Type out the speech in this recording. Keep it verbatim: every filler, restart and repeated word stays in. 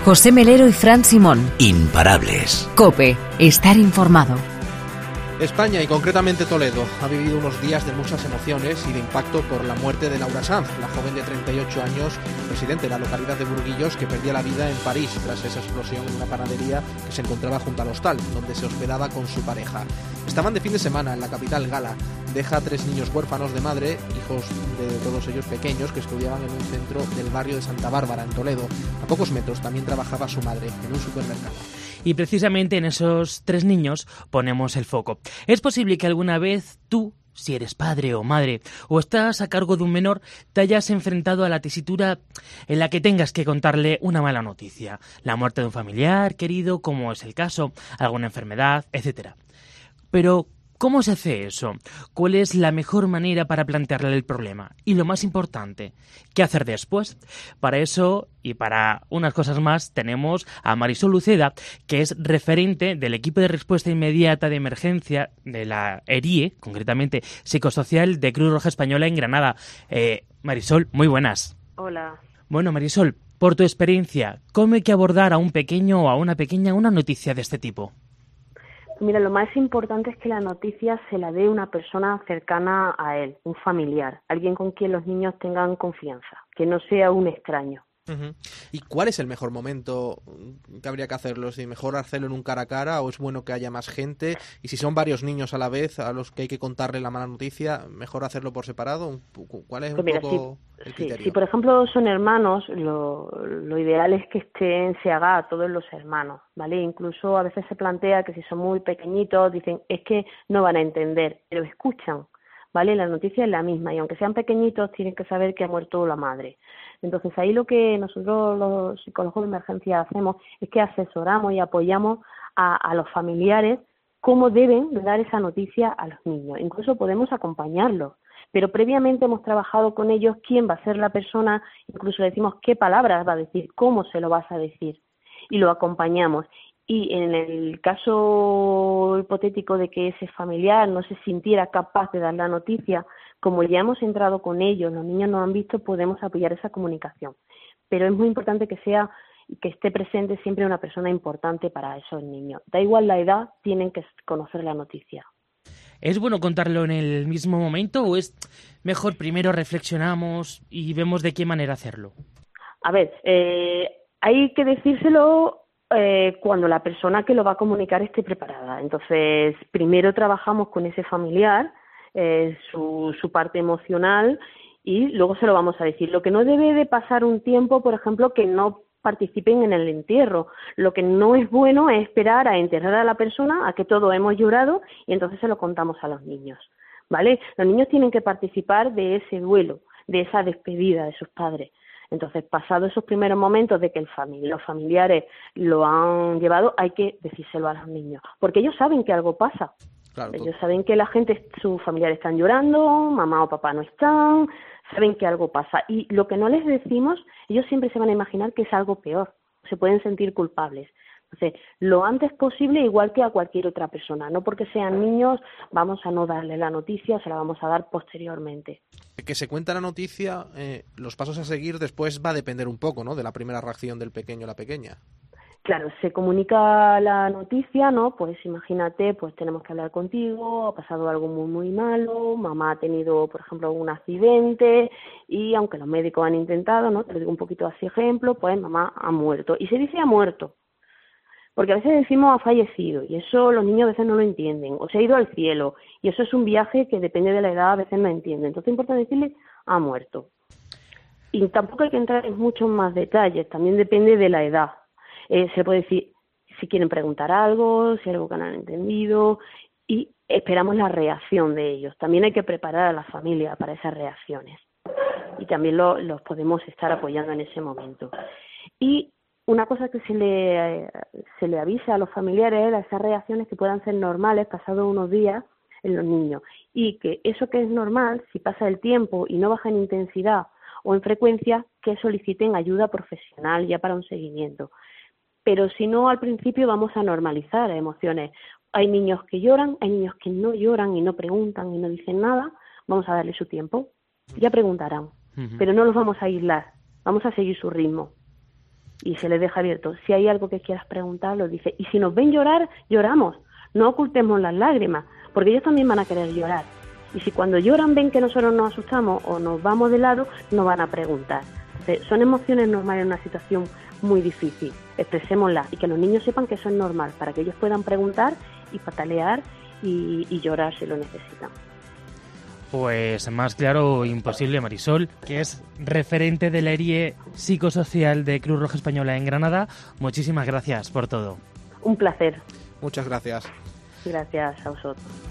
José Melero y Fran Simón. Imparables. COPE. Estar informado. España, y concretamente Toledo, ha vivido unos días de muchas emociones y de impacto por la muerte de Laura Sanz, la joven de treinta y ocho años, residente de la localidad de Burguillos, que perdía la vida en París tras esa explosión en una panadería que se encontraba junto al hostal, donde se hospedaba con su pareja. Estaban de fin de semana en la capital gala. Deja a tres niños huérfanos de madre, hijos de todos ellos pequeños, que estudiaban en un centro del barrio de Santa Bárbara, en Toledo. A pocos metros también trabajaba su madre, en un supermercado. Y precisamente en esos tres niños ponemos el foco. Es posible que alguna vez tú, si eres padre o madre, o estás a cargo de un menor, te hayas enfrentado a la tesitura en la que tengas que contarle una mala noticia. La muerte de un familiar querido, como es el caso, alguna enfermedad, etcétera. Pero ¿cómo se hace eso? ¿Cuál es la mejor manera para plantearle el problema? Y lo más importante, ¿qué hacer después? Para eso y para unas cosas más tenemos a Marisol Uceda, que es referente del equipo de respuesta inmediata de emergencia de la E R I E, concretamente psicosocial de Cruz Roja Española en Granada. Eh, Marisol, muy buenas. Hola. Bueno, Marisol, por tu experiencia, ¿cómo hay que abordar a un pequeño o a una pequeña una noticia de este tipo? Mira, lo más importante es que la noticia se la dé una persona cercana a él, un familiar, alguien con quien los niños tengan confianza, que no sea un extraño. Uh-huh. ¿Y cuál es el mejor momento que habría que hacerlo? ¿Si mejor hacerlo en un cara a cara o es bueno que haya más gente? Y si son varios niños a la vez a los que hay que contarle la mala noticia, ¿mejor hacerlo por separado? ¿Cuál es Pues un mira, poco si, el criterio? Si, si por ejemplo son hermanos, lo, lo ideal es que estén, se haga a todos los hermanos, ¿vale? Incluso a veces se plantea que si son muy pequeñitos, dicen, es que no van a entender, pero escuchan, ¿vale? La noticia es la misma y aunque sean pequeñitos tienen que saber que ha muerto la madre. Entonces ahí lo que nosotros los psicólogos de emergencia hacemos es que asesoramos y apoyamos a, a los familiares cómo deben dar esa noticia a los niños. Incluso podemos acompañarlos, pero previamente hemos trabajado con ellos quién va a ser la persona, incluso le decimos qué palabras va a decir, cómo se lo vas a decir y lo acompañamos. Y en el caso hipotético de que ese familiar no se sintiera capaz de dar la noticia, como ya hemos entrado con ellos, los niños nos han visto, podemos apoyar esa comunicación. Pero es muy importante que sea, que esté presente siempre una persona importante para esos niños. Da igual la edad, tienen que conocer la noticia. ¿Es bueno contarlo en el mismo momento o es mejor primero reflexionamos y vemos de qué manera hacerlo? A ver, eh, hay que decírselo Eh, cuando la persona que lo va a comunicar esté preparada. Entonces, primero trabajamos con ese familiar, eh, su, su parte emocional, y luego se lo vamos a decir. Lo que no debe de pasar un tiempo, por ejemplo, que no participen en el entierro. Lo que no es bueno es esperar a enterrar a la persona, a que todos hemos llorado, y entonces se lo contamos a los niños, ¿vale? Los niños tienen que participar de ese duelo, de esa despedida de sus padres. Entonces, pasados esos primeros momentos de que el fami- los familiares lo han llevado, hay que decírselo a los niños, porque ellos saben que algo pasa. Claro, ellos saben que la gente, sus familiares están llorando, mamá o papá no están, saben que algo pasa. Y lo que no les decimos, ellos siempre se van a imaginar que es algo peor, se pueden sentir culpables. Entonces, lo antes posible, igual que a cualquier otra persona. No porque sean niños, vamos a no darle la noticia, se la vamos a dar posteriormente. Que se cuenta la noticia, eh, los pasos a seguir después va a depender un poco, ¿no?, de la primera reacción del pequeño o la pequeña. Claro, se comunica la noticia, ¿no? Pues imagínate, pues tenemos que hablar contigo, ha pasado algo muy, muy malo, mamá ha tenido, por ejemplo, un accidente y aunque los médicos han intentado, ¿no?, te lo digo un poquito así ejemplo, pues mamá ha muerto. Y se dice ha muerto, porque a veces decimos ha fallecido y eso los niños a veces no lo entienden, o se ha ido al cielo y eso es un viaje que depende de la edad, a veces no entienden. Entonces es importante decirle ha muerto. Y tampoco hay que entrar en muchos más detalles, también depende de la edad. Eh, se puede decir si quieren preguntar algo, si hay algo que no han entendido y esperamos la reacción de ellos. También hay que preparar a la familia para esas reacciones y también lo, los podemos estar apoyando en ese momento. Y una cosa que se le, eh, se le avisa a los familiares es esas reacciones que puedan ser normales pasados unos días en los niños y que eso que es normal, si pasa el tiempo y no baja en intensidad o en frecuencia, que soliciten ayuda profesional ya para un seguimiento. Pero si no, al principio vamos a normalizar emociones. Hay niños que lloran, hay niños que no lloran y no preguntan y no dicen nada, vamos a darle su tiempo, ya preguntarán, uh-huh. Pero no los vamos a aislar, vamos a seguir su ritmo. y se les deja abierto. Si hay algo que quieras preguntar, lo dices. Y si nos ven llorar, lloramos. No ocultemos las lágrimas, porque ellos también van a querer llorar. Y si cuando lloran ven que nosotros nos asustamos o nos vamos de lado, nos van a preguntar. Entonces, son emociones normales en una situación muy difícil. Expresémoslas y que los niños sepan que eso es normal, para que ellos puedan preguntar y patalear y, y llorar si lo necesitan. Pues más claro imposible, Marisol, que es referente del área psicosocial de Cruz Roja Española en Granada. Muchísimas gracias por todo. Un placer. Muchas gracias. Gracias a vosotros.